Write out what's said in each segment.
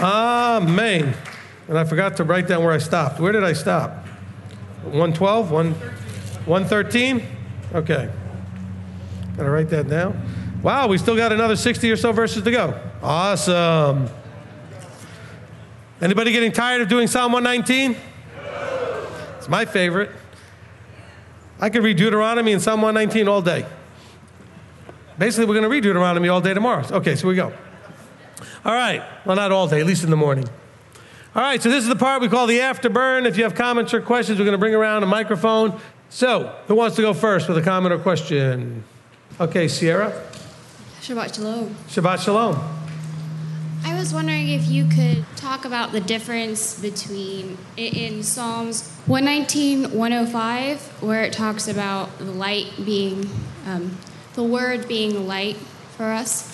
Amen. And I forgot to write down where I stopped. Where did I stop? 112? 113? Okay. Got to write that down. Wow, we still got another 60 or so verses to go. Awesome. Anybody getting tired of doing Psalm 119? It's my favorite. I could read Deuteronomy and Psalm 119 all day. Basically, we're going to read Deuteronomy all day tomorrow. Okay, so we go. All right. Well, not all day, at least in the morning. All right, so this is the part we call the afterburn. If you have comments or questions, we're going to bring around a microphone. So, who wants to go first with a comment or question? Okay, Sierra. Shabbat Shalom. Shabbat Shalom. I was wondering if you could talk about the difference between, in Psalms 119, 105, where it talks about the light being, the word being light for us.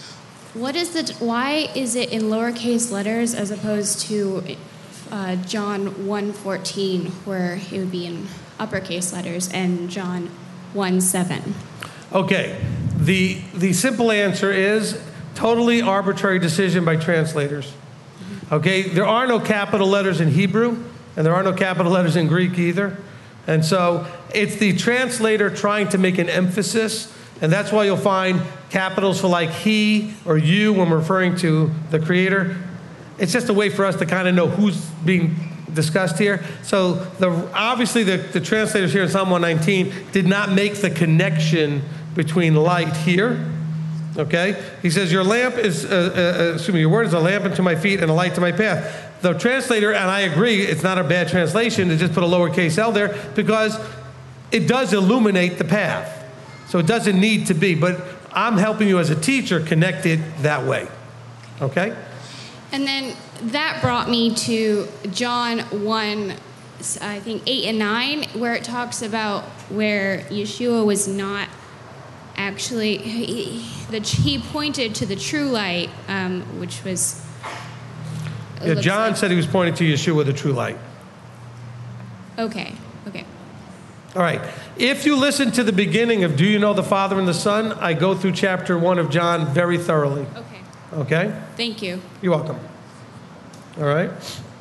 Why is it in lowercase letters as opposed to John 1:14, where it would be in uppercase letters, and John 1:7? Okay, the simple answer is totally arbitrary decision by translators. Okay, there are no capital letters in Hebrew, and there are no capital letters in Greek either. And so it's the translator trying to make an emphasis, and that's why you'll find capitals for like he or you when we're referring to the Creator. It's just a way for us to kind of know who's being discussed here. So obviously the translators here in Psalm 119 did not make the connection between light here. Okay? He says, your lamp is, your word is a lamp unto my feet and a light to my path. The translator, and I agree, it's not a bad translation to just put a lowercase L there because it does illuminate the path. So it doesn't need to be, but I'm helping you as a teacher connect it that way. Okay? And then that brought me to John 1, I think 8 and 9, where it talks about where Yeshua was not actually, he pointed to the true light, which was... Yeah, John said he was pointing to Yeshua, the true light. Okay. All right. If you listen to the beginning of Do You Know the Father and the Son, I go through chapter 1 of John very thoroughly. Okay? Thank you. You're welcome. All right?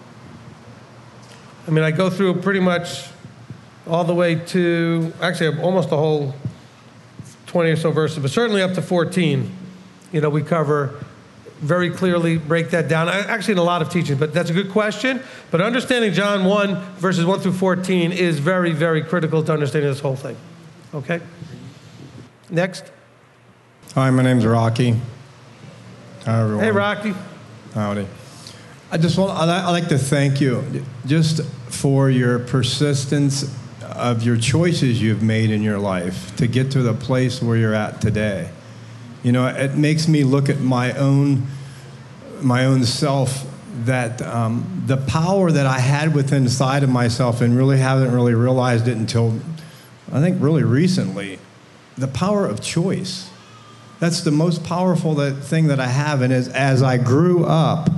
I mean, I go through pretty much all the way to, actually, almost the whole 20 or so verses, but certainly up to 14. You know, we cover very clearly, break that down. Actually, in a lot of teachings, but that's a good question. But understanding John 1, verses 1 through 14 is very, very critical to understanding this whole thing. Okay? Next. Hi, my name's Rocky. Hi, everyone. Hey, Rocky. Howdy. I'd like to thank you just for your persistence of your choices you've made in your life to get to the place where you're at today. You know, it makes me look at my own self, that the power that I had within inside of myself and really haven't really realized it until, I think, really recently, the power of choice. That's the most powerful thing that I have. And as I grew up,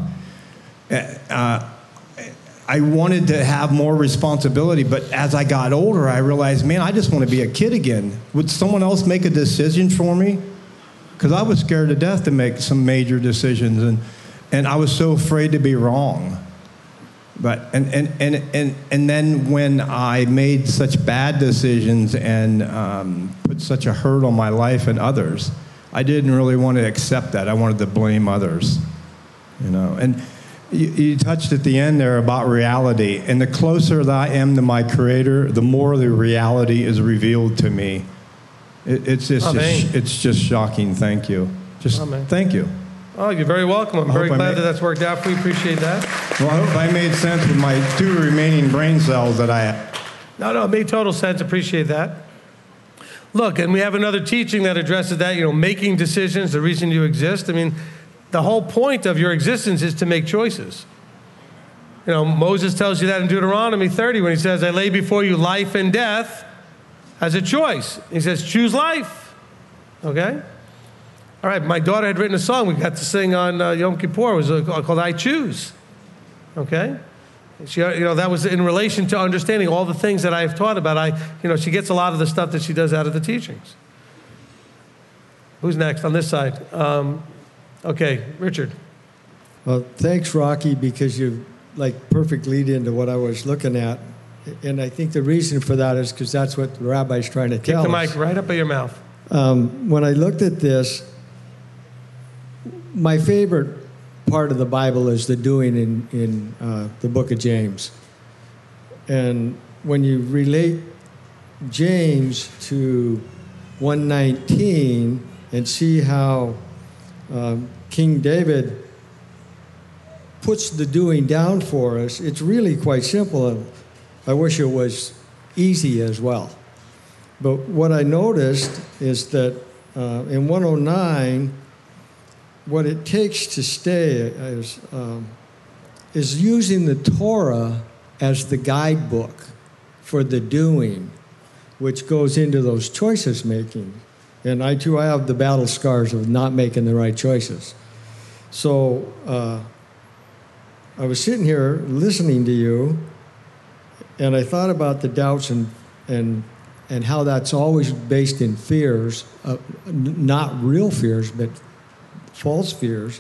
I wanted to have more responsibility, but as I got older, I realized, man, I just want to be a kid again. Would someone else make a decision for me? Because I was scared to death to make some major decisions, and I was so afraid to be wrong. But and then when I made such bad decisions and put such a hurt on my life and others, I didn't really want to accept that. I wanted to blame others, you know. And you touched at the end there about reality, and the closer that I am to my Creator, the more the reality is revealed to me. It's just shocking. Thank you. Thank you. Oh, you're very welcome. I'm very glad that that's worked out for you. Appreciate that. Well, I hope I made sense with my 2 remaining brain cells that I have. No, it made total sense. Appreciate that. Look, and we have another teaching that addresses that, you know, making decisions, the reason you exist. I mean, the whole point of your existence is to make choices. You know, Moses tells you that in Deuteronomy 30 when he says, I lay before you life and death as a choice. He says, choose life. Okay? All right, my daughter had written a song we got to sing on Yom Kippur. It was called I Choose. Okay? She, you know, that was in relation to understanding all the things that I've taught about. She gets a lot of the stuff that she does out of the teachings. Who's next on this side? Okay, Richard. Well, thanks, Rocky, because you like perfect lead into what I was looking at. And I think the reason for that is because that's what the rabbi's trying to tell Take the us. mic right up at your mouth. When I looked at this, my favorite part of the Bible is the doing in the book of James. And when you relate James to 119 and see how King David puts the doing down for us, it's really quite simple. And I wish it was easy as well. But what I noticed is that in 109, what it takes to stay is using the Torah as the guidebook for the doing, which goes into those choices making. And I have the battle scars of not making the right choices. So I was sitting here listening to you, and I thought about the doubts and how that's always based in fears, not real fears, but false fears,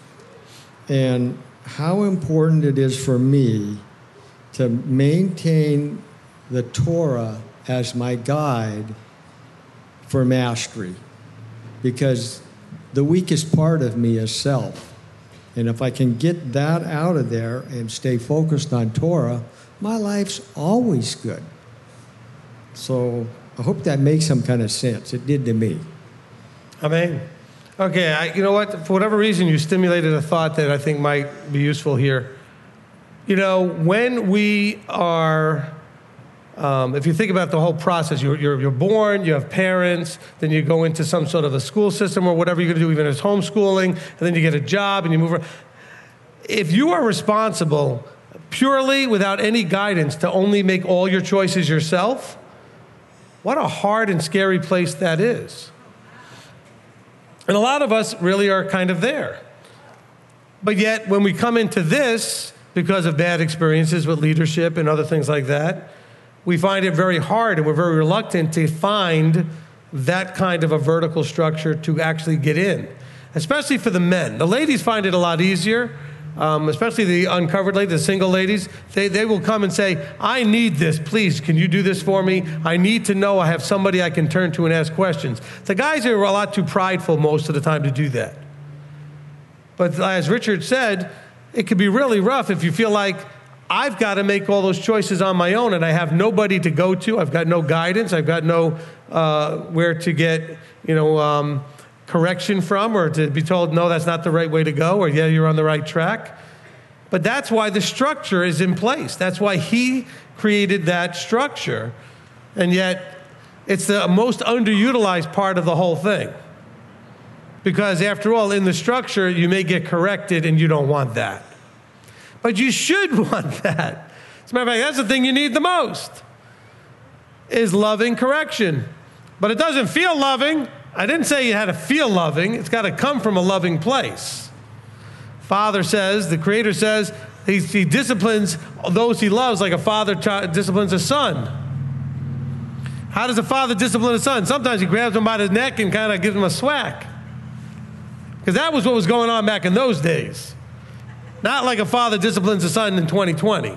and how important it is for me to maintain the Torah as my guide for mastery, because the weakest part of me is self. And if I can get that out of there and stay focused on Torah, my life's always good. So I hope that makes some kind of sense. It did to me. Amen. Okay, you know what? For whatever reason, you stimulated a thought that I think might be useful here. You know, when we are, if you think about the whole process, you're born, you have parents, then you go into some sort of a school system or whatever you're going to do, even if it's homeschooling, and then you get a job and you move around. If you are responsible purely without any guidance to only make all your choices yourself, what a hard and scary place that is. And a lot of us really are kind of there. But yet, when we come into this, because of bad experiences with leadership and other things like that, we find it very hard and we're very reluctant to find that kind of a vertical structure to actually get in, especially for the men. The ladies find it a lot easier, especially the uncovered ladies, the single ladies. They will come and say, I need this, please, can you do this for me? I need to know I have somebody I can turn to and ask questions. The guys are a lot too prideful most of the time to do that. But as Richard said, it can be really rough if you feel like I've got to make all those choices on my own and I have nobody to go to. I've got no guidance. I've got no where to get, correction from, or to be told, no, that's not the right way to go, or yeah, you're on the right track. But that's why the structure is in place. That's why he created that structure. And yet, it's the most underutilized part of the whole thing. Because after all, in the structure, you may get corrected and you don't want that. But you should want that. As a matter of fact, that's the thing you need the most, is loving correction. But it doesn't feel loving. I didn't say you had to feel loving. It's got to come from a loving place. Father says, the Creator says, he disciplines those he loves like a father disciplines a son. How does a father discipline a son? Sometimes he grabs him by the neck and kind of gives him a swack. Because that was what was going on back in those days. Not like a father disciplines a son in 2020.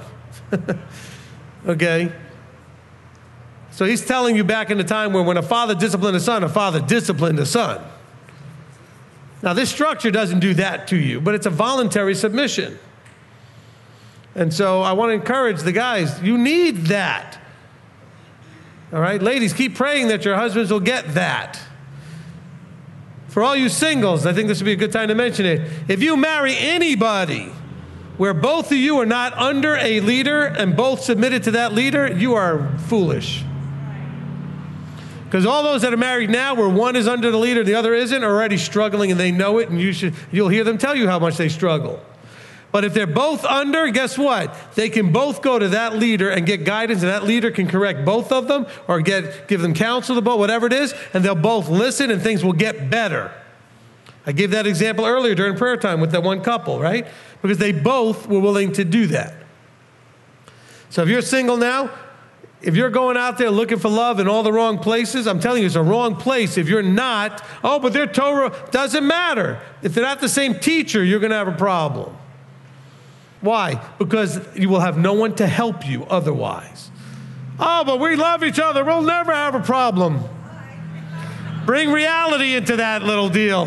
Okay? So he's telling you back in the time where when a father disciplined a father disciplined a son. Now this structure doesn't do that to you, but it's a voluntary submission. And so I want to encourage the guys, you need that. All right? Ladies, keep praying that your husbands will get that. For all you singles, I think this would be a good time to mention it. If you marry anybody where both of you are not under a leader and both submitted to that leader, you are foolish. Because all those that are married now where one is under the leader, the other isn't, are already struggling and they know it, and you'll hear them tell you how much they struggle. But if they're both under, guess what? They can both go to that leader and get guidance, and that leader can correct both of them or give them counsel about whatever it is, and they'll both listen and things will get better. I gave that example earlier during prayer time with that one couple, right? Because they both were willing to do that. So if you're single now, If you're going out there looking for love in all the wrong places, I'm telling you, it's a wrong place. If you're not, oh, but they're Torah, doesn't matter. If they're not the same teacher, you're going to have a problem. Why? Because you will have no one to help you otherwise. Oh, but we love each other. We'll never have a problem. Bring reality into that little deal.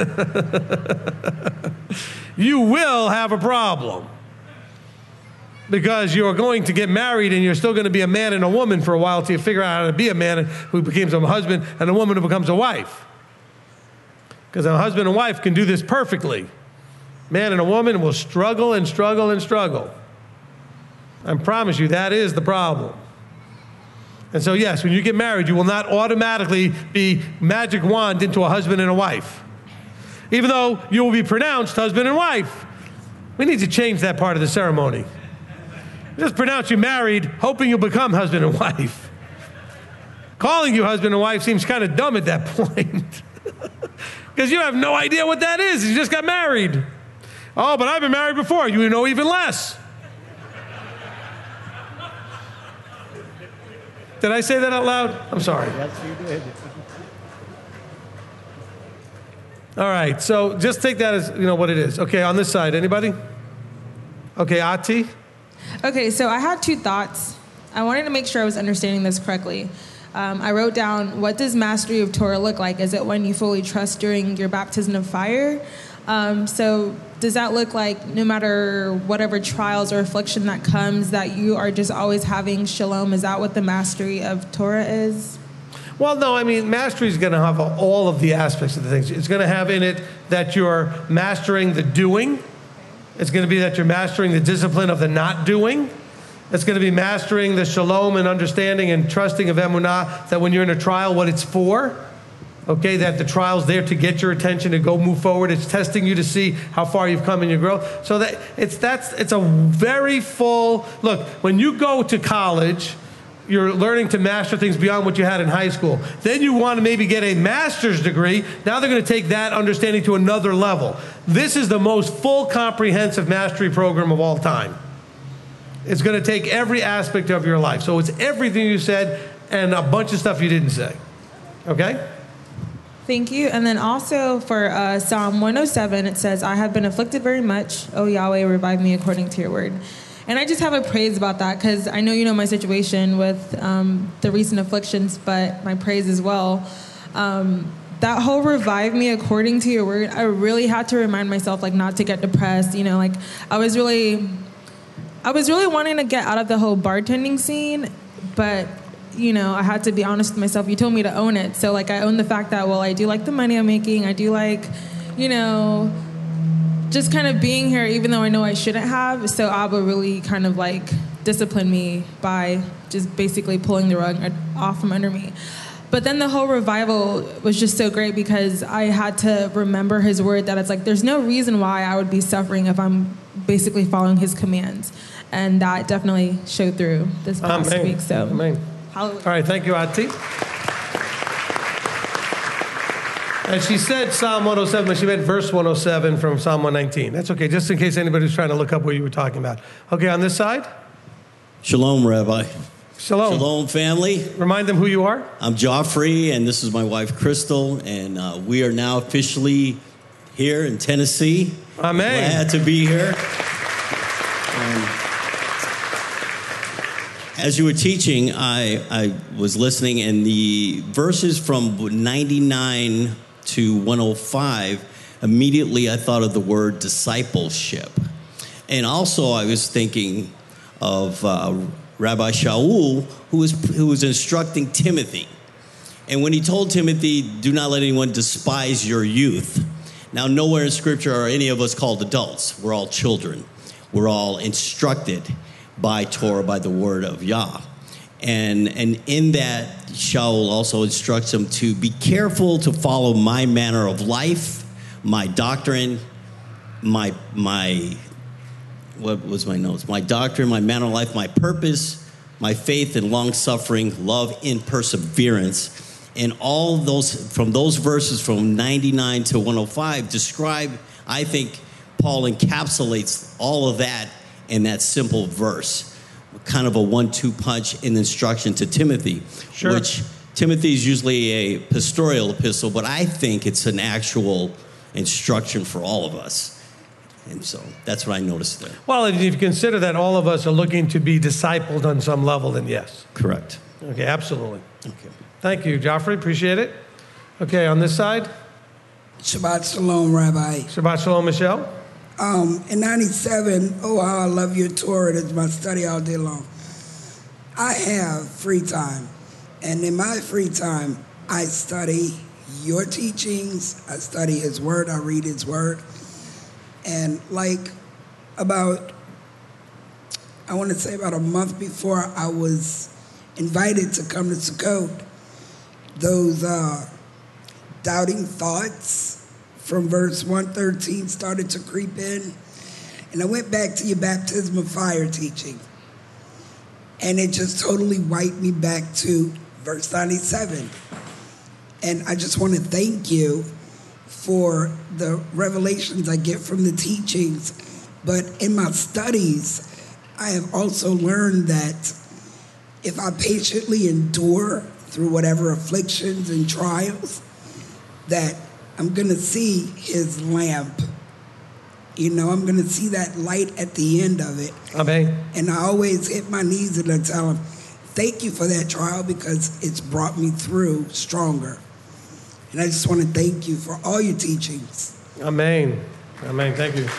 You will have a problem. Because you're going to get married and you're still going to be a man and a woman for a while till you figure out how to be a man who becomes a husband and a woman who becomes a wife. Because a husband and wife can do this perfectly. Man and a woman will struggle and struggle and struggle. I promise you that is the problem. And so yes, when you get married, you will not automatically be magic wand into a husband and a wife. Even though you will be pronounced husband and wife. We need to change that part of the ceremony. Just pronounce you married, hoping you'll become husband and wife. Calling you husband and wife seems kind of dumb at that point. Because you have no idea what that is. You just got married. Oh, but I've been married before. You know even less. Did I say that out loud? I'm sorry. Yes, you did. All right, so just take that as, what it is. Okay, on this side, anybody? Okay, Ati? Okay, so I had two thoughts. I wanted to make sure I was understanding this correctly. I wrote down, what does mastery of Torah look like? Is it when you fully trust during your baptism of fire? So does that look like no matter whatever trials or affliction that comes, that you are just always having shalom? Is that what the mastery of Torah is? Well, no, I mean, mastery is going to have all of the aspects of the things. It's going to have in it that you're mastering the doing. It's going to be that you're mastering the discipline of the not doing. It's going to be mastering the shalom and understanding and trusting of emunah, that when you're in a trial, what it's for. Okay, that the trial's there to get your attention, to go move forward. It's testing you to see how far you've come in your growth. So that it's a very full, look, when you go to college, you're learning to master things beyond what you had in high school. Then you want to maybe get a master's degree. Now they're going to take that understanding to another level. This is the most full, comprehensive mastery program of all time. It's going to take every aspect of your life. So it's everything you said and a bunch of stuff you didn't say. Okay? Thank you. And then also for Psalm 107, it says, I have been afflicted very much. O Yahweh, revive me according to your word. And I just have a praise about that because I know you know my situation with the recent afflictions, but my praise as well. That whole revive me according to your word, I really had to remind myself not to get depressed. I was really wanting to get out of the whole bartending scene, but I had to be honest with myself. You told me to own it. So I own the fact that, I do like the money I'm making. I do like, just kind of being here, even though I know I shouldn't have. So Abba really kind of disciplined me by just basically pulling the rug off from under me. But then the whole revival was just so great because I had to remember his word that it's there's no reason why I would be suffering if I'm basically following his commands. And that definitely showed through this past week. So, Amen. Hallelujah. All right, thank you, Ati. And she said Psalm 107, but she meant verse 107 from Psalm 119. That's okay, just in case anybody's trying to look up what you were talking about. Okay, on this side? Shalom, Rabbi. Shalom. Shalom, family. Remind them who you are. I'm Joffrey, and this is my wife, Crystal, and we are now officially here in Tennessee. Amen. Glad to be here. As you were teaching, I was listening, and the verses from 99 to 105, immediately I thought of the word discipleship. And also I was thinking of Rabbi Shaul, who was instructing Timothy. And when he told Timothy, do not let anyone despise your youth. Now, nowhere in Scripture are any of us called adults. We're all children. We're all instructed by Torah, by the word of Yah. And in that, Shaul also instructs him to be careful to follow my manner of life, my doctrine, my what was my notes? My doctrine, my manner of life, my purpose, my faith and long-suffering, love and perseverance. And all those, from those verses from 99 to 105 describe, I think Paul encapsulates all of that in that simple verse. kind of a 1-2 punch in instruction to Timothy, Sure. which Timothy is usually a pastoral epistle, but I think it's an actual instruction for all of us. And so that's what I noticed there. Well, if you consider that all of us are looking to be discipled on some level, then yes. Correct. Okay, absolutely. Okay. Thank you, Joffrey. Appreciate it. Okay, on this side, Shabbat Shalom, Rabbi. Shabbat Shalom, Michelle. In 97, oh, how I love your Torah. It's my study all day long. I have free time. And in my free time, I study your teachings. I study his word. I read his word. And like about a month before I was invited to come to Sukkot, those doubting thoughts from verse 113 started to creep in. And I went back to your baptism of fire teaching. And it just totally wiped me back to verse 97. And I just want to thank you for the revelations I get from the teachings. But in my studies, I have also learned that if I patiently endure through whatever afflictions and trials, that I'm going to see his lamp. You know, I'm going to see that light at the end of it. Amen. And I always hit my knees and I tell him, thank you for that trial because it's brought me through stronger. And I just want to thank you for all your teachings. Amen. Amen. Thank you.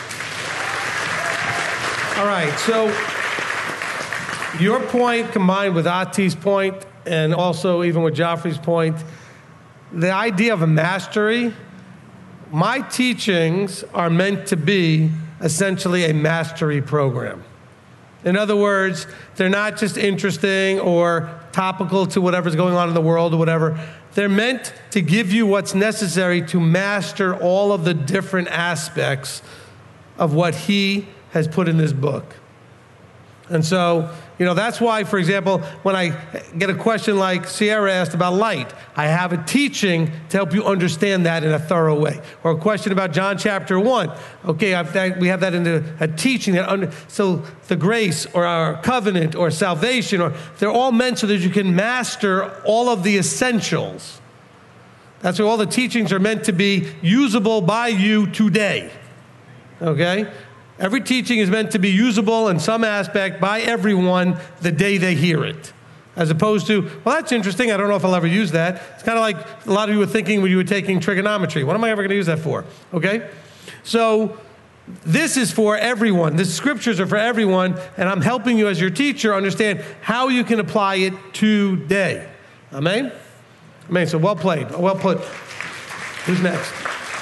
All right, so your point combined with Ati's point and also even with Joffrey's point, the idea of a mastery, my teachings are meant to be essentially a mastery program. In other words, they're not just interesting or topical to whatever's going on in the world or whatever. They're meant to give you what's necessary to master all of the different aspects of what he has put in this book. And so, that's why, for example, when I get a question like Sierra asked about light, I have a teaching to help you understand that in a thorough way. Or a question about John chapter 1. Okay, we have that in a teaching. So the grace or our covenant or salvation, they're all meant so that you can master all of the essentials. That's why all the teachings are meant to be usable by you today. Okay? Every teaching is meant to be usable in some aspect by everyone the day they hear it. As opposed to, well, that's interesting. I don't know if I'll ever use that. It's kind of like a lot of you were thinking when you were taking trigonometry. What am I ever going to use that for? Okay? So this is for everyone. The scriptures are for everyone, and I'm helping you as your teacher understand how you can apply it today. Amen? Amen. So well played. Well put. Who's next?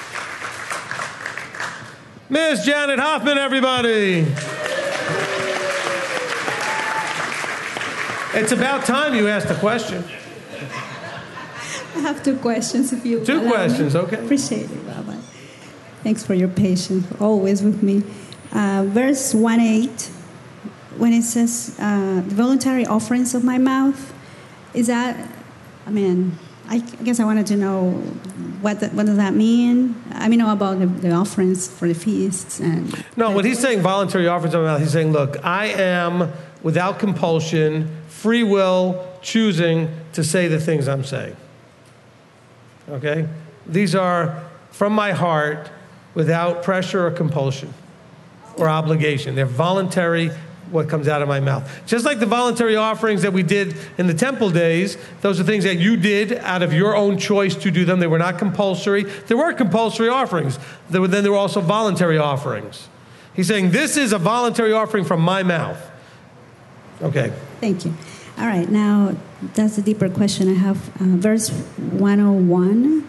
Miss Janet Hoffman, everybody. It's about time you asked a question. I have two questions, if you Two allow questions, me. okay. Appreciate it, Rabbi. Thanks for your patience, always with me. Verse 1:8, when it says, the voluntary offerings of my mouth, is that, I guess I wanted to know what does that mean? I know about the offerings for the feasts and. No, when he's saying voluntary offerings of my mouth, he's saying, look, I am without compulsion, free will, choosing to say the things I'm saying. Okay? These are from my heart without pressure or compulsion or obligation. They're voluntary, what comes out of my mouth. Just like the voluntary offerings that we did in the temple days, those are things that you did out of your own choice to do them. They were not compulsory. There were compulsory offerings. Then there were also voluntary offerings. He's saying, this is a voluntary offering from my mouth. Okay. Thank you. All right, now that's a deeper question I have. Verse 101.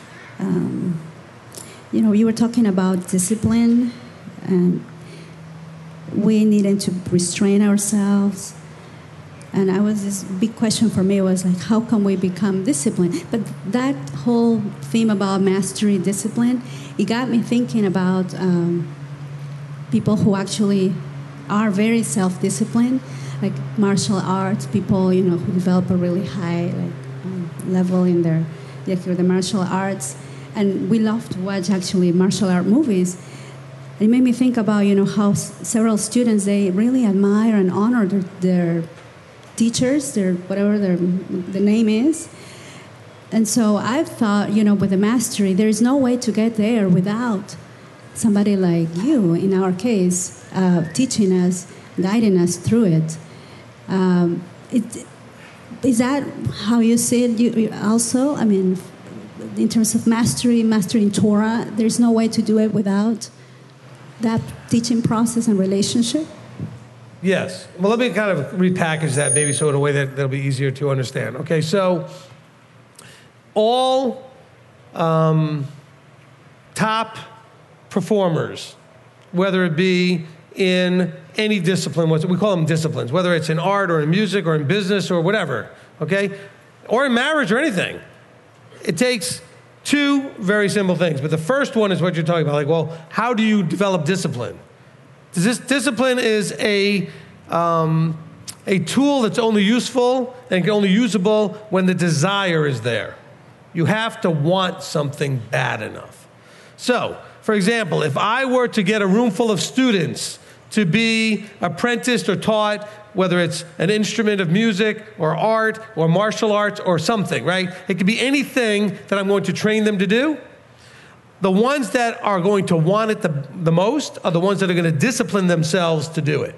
You were talking about discipline and we needed to restrain ourselves. And this big question for me was like, how can we become disciplined? But that whole theme about mastery, discipline, it got me thinking about people who actually are very self-disciplined, like martial arts people, who develop a really high level in the martial arts. And we love to watch actually martial art movies. It made me think about, how several students, they really admire and honor their teachers, their whatever the name is. And so I've thought, with the mastery, there's no way to get there without somebody like you, in our case, teaching us, guiding us through it. Is that how you see it you also? I mean, in terms of mastering Torah, there's no way to do it without that teaching process and relationship? Yes. Well, let me kind of repackage that maybe so in a way that'll be easier to understand. Okay, so all top performers, whether it be in any discipline, we call them disciplines, whether it's in art or in music or in business or whatever, okay, or in marriage or anything, it takes two very simple things. But the first one is what you're talking about. Like, well, how do you develop discipline? Discipline is a tool that's only useful and only usable when the desire is there. You have to want something bad enough. So, for example, if I were to get a room full of students to be apprenticed or taught, whether it's an instrument of music or art or martial arts or something, right? It could be anything that I'm going to train them to do. The ones that are going to want it the most are the ones that are going to discipline themselves to do it.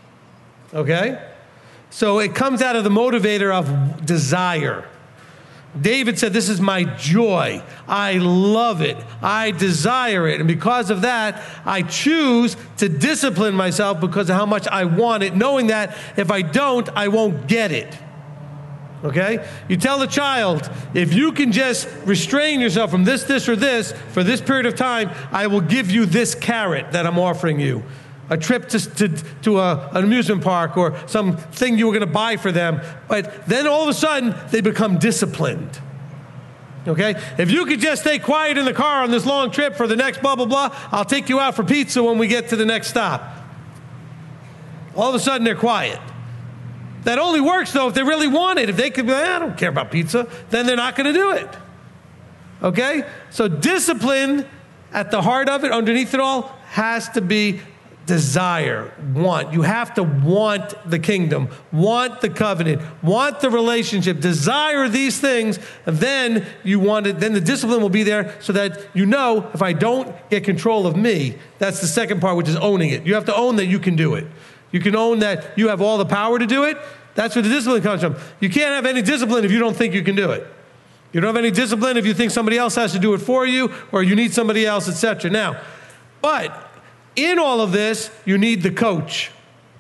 Okay? So it comes out of the motivator of desire. David said, this is my joy. I love it. I desire it. And because of that, I choose to discipline myself because of how much I want it, knowing that if I don't, I won't get it. Okay? You tell the child, if you can just restrain yourself from this, or this for this period of time, I will give you this carrot that I'm offering you. A trip to an amusement park or something you were going to buy for them. But then all of a sudden, they become disciplined. Okay? If you could just stay quiet in the car on this long trip for the next blah, blah, blah, I'll take you out for pizza when we get to the next stop. All of a sudden, they're quiet. That only works, though, if they really want it. If they could be like, I don't care about pizza, then they're not going to do it. Okay? So discipline, at the heart of it, underneath it all, has to be desire, want. You have to want the kingdom, want the covenant, want the relationship, desire these things, and then you want it, then the discipline will be there so that you know if I don't get control of me, that's the second part, which is owning it. You have to own that you can do it. You can own that you have all the power to do it. That's where the discipline comes from. You can't have any discipline if you don't think you can do it. You don't have any discipline if you think somebody else has to do it for you or you need somebody else, etc. Now, but in all of this, you need the coach,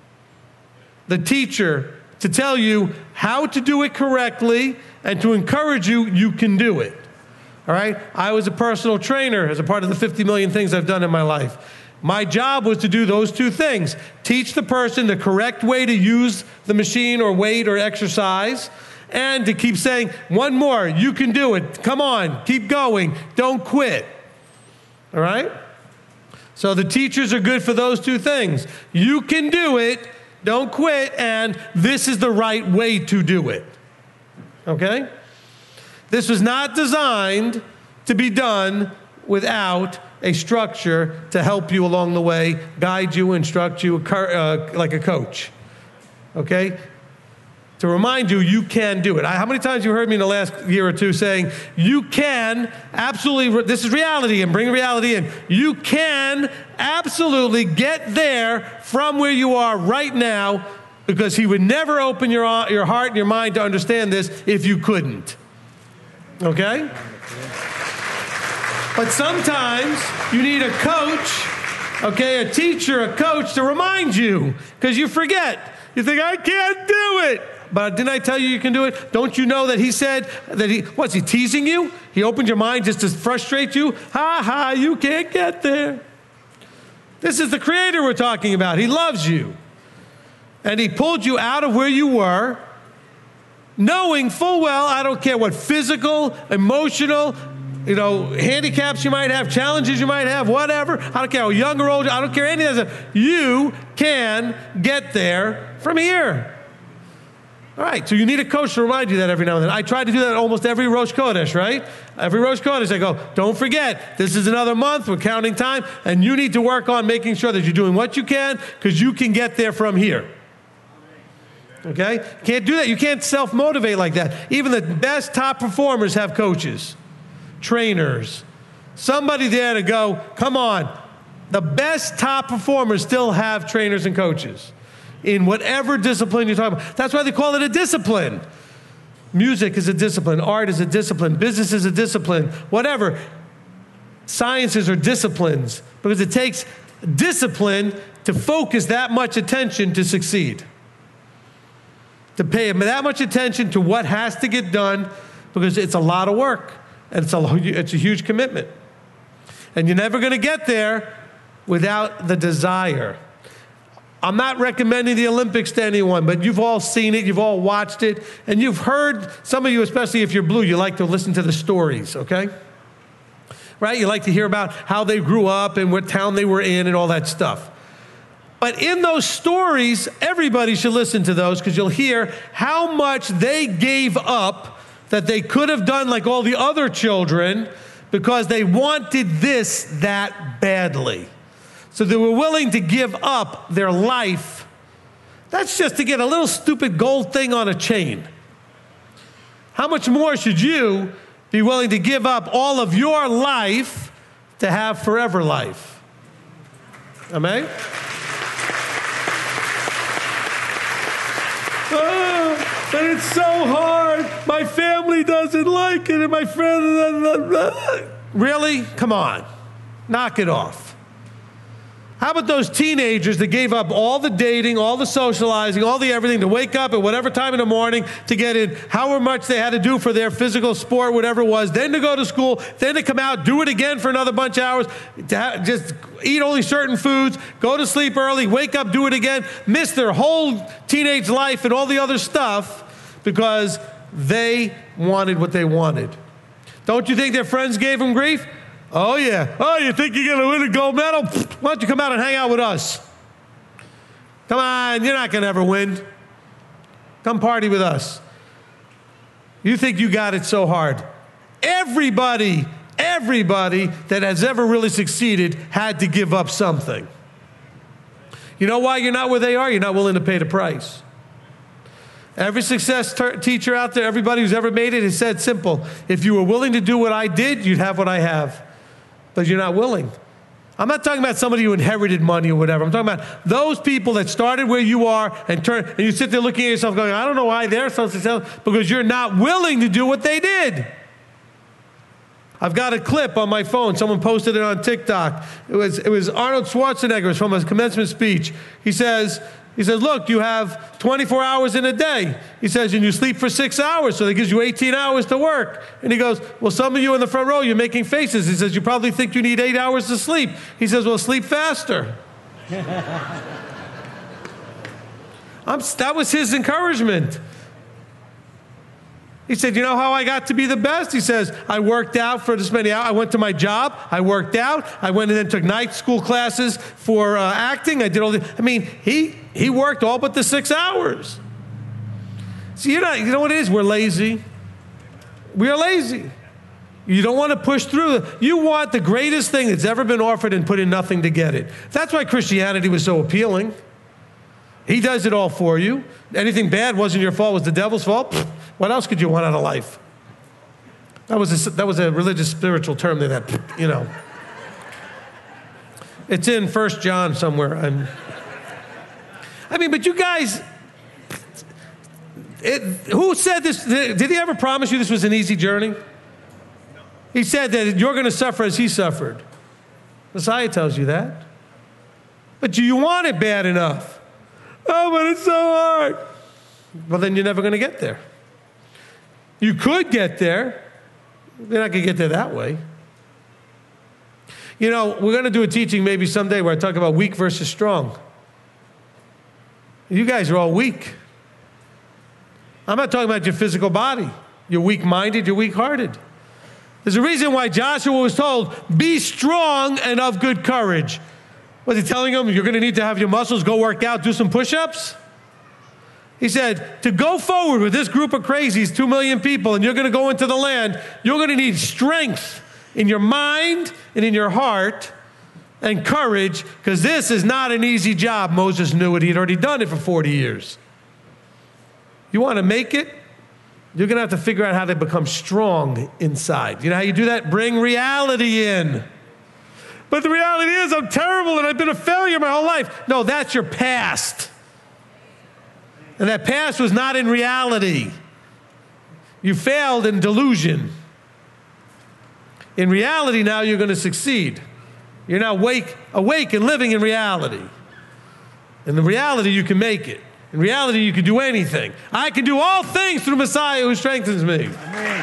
the teacher, to tell you how to do it correctly and to encourage you, you can do it. All right? I was a personal trainer as a part of the 50 million things I've done in my life. My job was to do those two things. Teach the person the correct way to use the machine or weight or exercise, and to keep saying, one more, you can do it. Come on, keep going. Don't quit. All right? So the teachers are good for those two things. You can do it, don't quit, and this is the right way to do it. Okay? This was not designed to be done without a structure to help you along the way, guide you, instruct you, like a coach. Okay? To remind you, you can do it. How many times have you heard me in the last year or two saying, you can absolutely, this is reality, and bring reality in. You can absolutely get there from where you are right now, because he would never open your heart and your mind to understand this if you couldn't. Okay? But sometimes you need a coach, okay, a teacher, a coach to remind you, because you forget. You think, I can't do it. But didn't I tell you can do it? Don't you know that he said that what's he teasing you? He opened your mind just to frustrate you? Ha ha, you can't get there. This is the Creator we're talking about. He loves you. And he pulled you out of where you were, knowing full well, I don't care what physical, emotional, handicaps you might have, challenges you might have, whatever. I don't care how young or old, I don't care any of that. You can get there from here. All right, so you need a coach to remind you that every now and then. I try to do that almost every Rosh Chodesh, right? Every Rosh Chodesh, I go, don't forget, this is another month, we're counting time, and you need to work on making sure that you're doing what you can, because you can get there from here. Okay? Can't do that. You can't self-motivate like that. Even the best top performers have coaches, trainers, somebody there to go, come on. The best top performers still have trainers and coaches in whatever discipline you're talking about. That's why they call it a discipline. Music is a discipline. Art is a discipline. Business is a discipline. Whatever. Sciences are disciplines because it takes discipline to focus that much attention to succeed. To pay that much attention to what has to get done because it's a lot of work and it's a huge commitment. And you're never going to get there without the desire. I'm not recommending the Olympics to anyone, but you've all seen it, you've all watched it, and you've heard, some of you, especially if you're blue, you like to listen to the stories, okay? Right? You like to hear about how they grew up and what town they were in and all that stuff. But in those stories, everybody should listen to those because you'll hear how much they gave up that they could have done like all the other children because they wanted this that badly. So they were willing to give up their life. That's just to get a little stupid gold thing on a chain. How much more should you be willing to give up all of your life to have forever life? Amen? But it's so hard. My family doesn't like it, and my friends... Really? Come on. Knock it off. How about those teenagers that gave up all the dating, all the socializing, all the everything to wake up at whatever time in the morning to get in however much they had to do for their physical sport, whatever it was, then to go to school, then to come out, do it again for another bunch of hours, just eat only certain foods, go to sleep early, wake up, do it again, miss their whole teenage life and all the other stuff because they wanted what they wanted. Don't you think their friends gave them grief? Oh, yeah. Oh, you think you're going to win a gold medal? Why don't you come out and hang out with us? Come on, you're not going to ever win. Come party with us. You think you got it so hard. Everybody that has ever really succeeded had to give up something. You know why you're not where they are? You're not willing to pay the price. Every success teacher out there, everybody who's ever made it, has said simple. If you were willing to do what I did, you'd have what I have. But you're not willing. I'm not talking about somebody who inherited money or whatever. I'm talking about those people that started where you are and you sit there looking at yourself going, I don't know why they're so successful, because you're not willing to do what they did. I've got a clip on my phone. Someone posted it on TikTok. It was Arnold Schwarzenegger. It was from his commencement speech. He says, look, you have 24 hours in a day. He says, and you sleep for 6 hours, so that gives you 18 hours to work. And he goes, well, some of you in the front row, you're making faces. He says, you probably think you need 8 hours to sleep. He says, well, sleep faster. That was his encouragement. He said, you know how I got to be the best? He says, I worked out for this many hours. I went to my job. I worked out. I went and then took night school classes for acting. I did all the, he worked all but the 6 hours. See, you know what it is? We're lazy. We are lazy. You don't want to push through. You want the greatest thing that's ever been offered and put in nothing to get it. That's why Christianity was so appealing. He does it all for you. Anything bad wasn't your fault, it was the devil's fault. What else could you want out of life? That was a religious, spiritual term that, you know. It's in 1 John somewhere. But you guys, who said this? Did he ever promise you this was an easy journey? He said that you're going to suffer as he suffered. Messiah tells you that. But do you want it bad enough? Oh, but it's so hard. Well, then you're never going to get there. You could get there. You're not going to get there that way. You know, we're going to do a teaching maybe someday where I talk about weak versus strong. You guys are all weak. I'm not talking about your physical body. You're weak-minded, you're weak-hearted. There's a reason why Joshua was told, be strong and of good courage. Was he telling them, you're going to need to have your muscles, go work out, do some push-ups? He said, to go forward with this group of crazies, 2 million people, and you're going to go into the land, you're going to need strength in your mind and in your heart and courage, because this is not an easy job. Moses knew it. He had already done it for 40 years. You want to make it? You're going to have to figure out how to become strong inside. You know how you do that? Bring reality in. But the reality is, I'm terrible and I've been a failure my whole life. No, that's your past. And that past was not in reality. You failed in delusion. In reality now, you're going to succeed. You're now awake and living in reality. In the reality, you can make it. In reality, you can do anything. I can do all things through Messiah who strengthens me. Amen.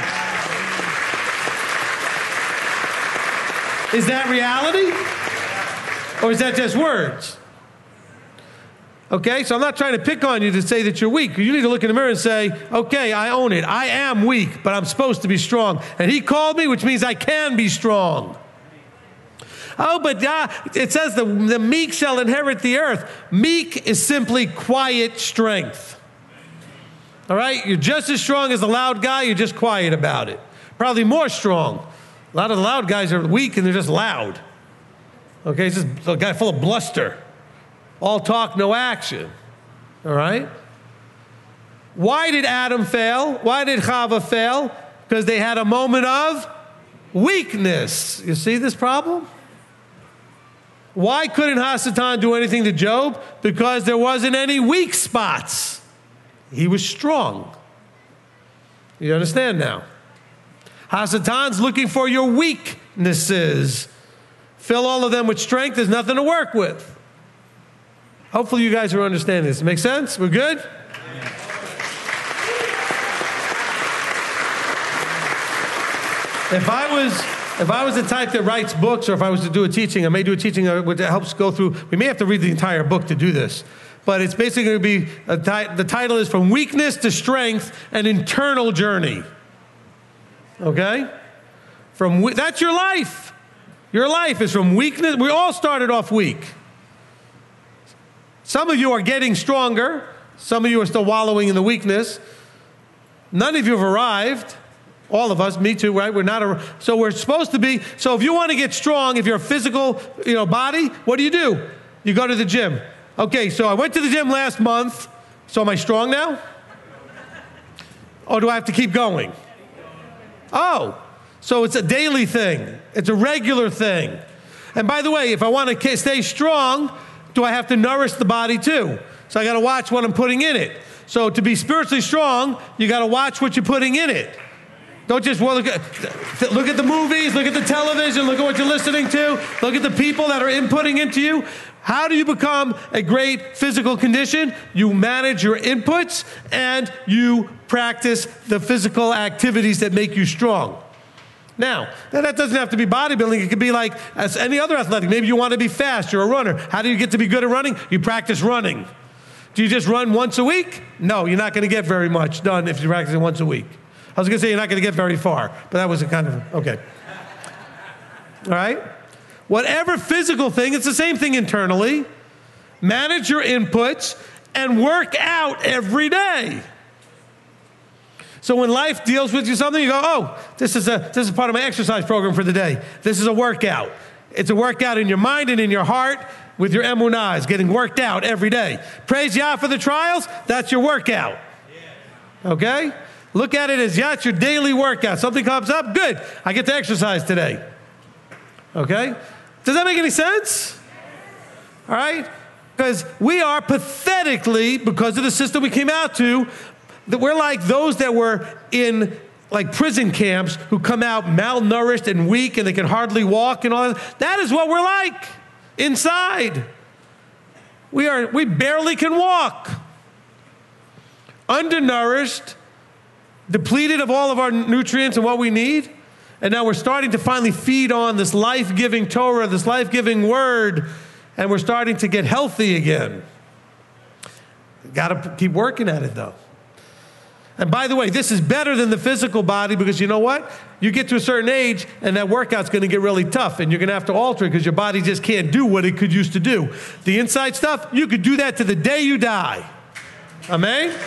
Is that reality? Or is that just words? Okay, so I'm not trying to pick on you to say that you're weak. You need to look in the mirror and say, okay, I own it. I am weak, but I'm supposed to be strong. And he called me, which means I can be strong. Oh, but it says the meek shall inherit the earth. Meek is simply quiet strength. All right? You're just as strong as the loud guy. You're just quiet about it. Probably more strong. A lot of the loud guys are weak and they're just loud. Okay? It's just a guy full of bluster. All talk, no action. All right? Why did Adam fail? Why did Chava fail? Because they had a moment of weakness. You see this problem? Why couldn't Hasatan do anything to Job? Because there wasn't any weak spots. He was strong. You understand now? Hasatan's looking for your weaknesses. Fill all of them with strength. There's nothing to work with. Hopefully you guys are understanding this. Make sense? We're good? If I was the type that writes books, or if I was to do a teaching, I may do a teaching that helps go through. We may have to read the entire book to do this. But it's basically going to be, the title is From Weakness to Strength, an Internal Journey. Okay? That's your life. Your life is from weakness. We all started off weak. Some of you are getting stronger. Some of you are still wallowing in the weakness. None of you have arrived. All of us, me too, right? So we're supposed to be. So if you want to get strong, if you're a physical, body, what do? You go to the gym. Okay, so I went to the gym last month. So am I strong now? Or do I have to keep going? Oh, so it's a daily thing. It's a regular thing. And by the way, if I want to stay strong, do I have to nourish the body too? So I got to watch what I'm putting in it. So to be spiritually strong, you got to watch what you're putting in it. Don't just look at the movies, look at the television, look at what you're listening to, look at the people that are inputting into you. How do you become a great physical condition? You manage your inputs and you practice the physical activities that make you strong. Now, that doesn't have to be bodybuilding. It could be like as any other athletic. Maybe you want to be fast. You're a runner. How do you get to be good at running? You practice running. Do you just run once a week? No, you're not going to get very much done if you're practicing once a week. I was going to say you're not going to get very far, but that was a kind of, okay. All right? Whatever physical thing, it's the same thing internally. Manage your inputs and work out every day. So when life deals with you something, you go, oh, this is part of my exercise program for the day. This is a workout. It's a workout in your mind and in your heart with your emunah. It's getting worked out every day. Praise Yah for the trials. That's your workout. Okay? Look at it as, it's your daily workout. Something comes up, good. I get to exercise today. Okay? Does that make any sense? All right? Because we are pathetically, because of the system we came out to, that we're like those that were in like prison camps who come out malnourished and weak and they can hardly walk and all that. That is what we're like inside. We barely can walk. Undernourished, depleted of all of our nutrients and what we need. And now we're starting to finally feed on this life-giving Torah, this life-giving word, and we're starting to get healthy again. Got to keep working at it though. And by the way, this is better than the physical body because you know what? You get to a certain age and that workout's going to get really tough and you're going to have to alter it because your body just can't do what it could used to do. The inside stuff, you could do that to the day you die. Amen?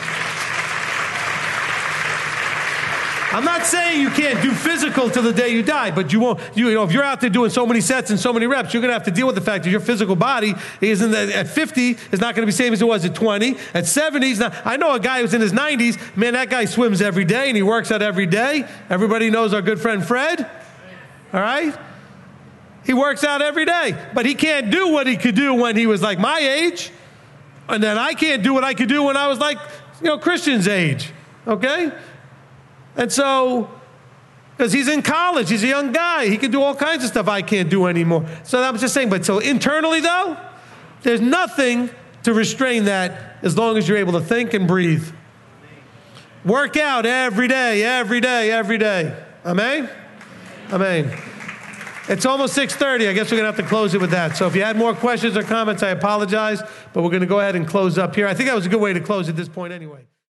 I'm not saying you can't do physical till the day you die, but you won't. You know, if you're out there doing so many sets and so many reps, you're going to have to deal with the fact that your physical body isn't at 50 is not going to be the same as it was at 20. At 70, I know a guy who's in his 90s. Man, that guy swims every day and he works out every day. Everybody knows our good friend Fred. All right, he works out every day, but he can't do what he could do when he was like my age, and then I can't do what I could do when I was like, Christian's age. Okay. And so, because he's in college, he's a young guy, he can do all kinds of stuff I can't do anymore. So I'm just saying, but so internally though, there's nothing to restrain that as long as you're able to think and breathe. Work out every day, every day, every day. Amen? Amen. It's almost 6:30. I guess we're going to have to close it with that. So if you had more questions or comments, I apologize, but we're going to go ahead and close up here. I think that was a good way to close at this point anyway.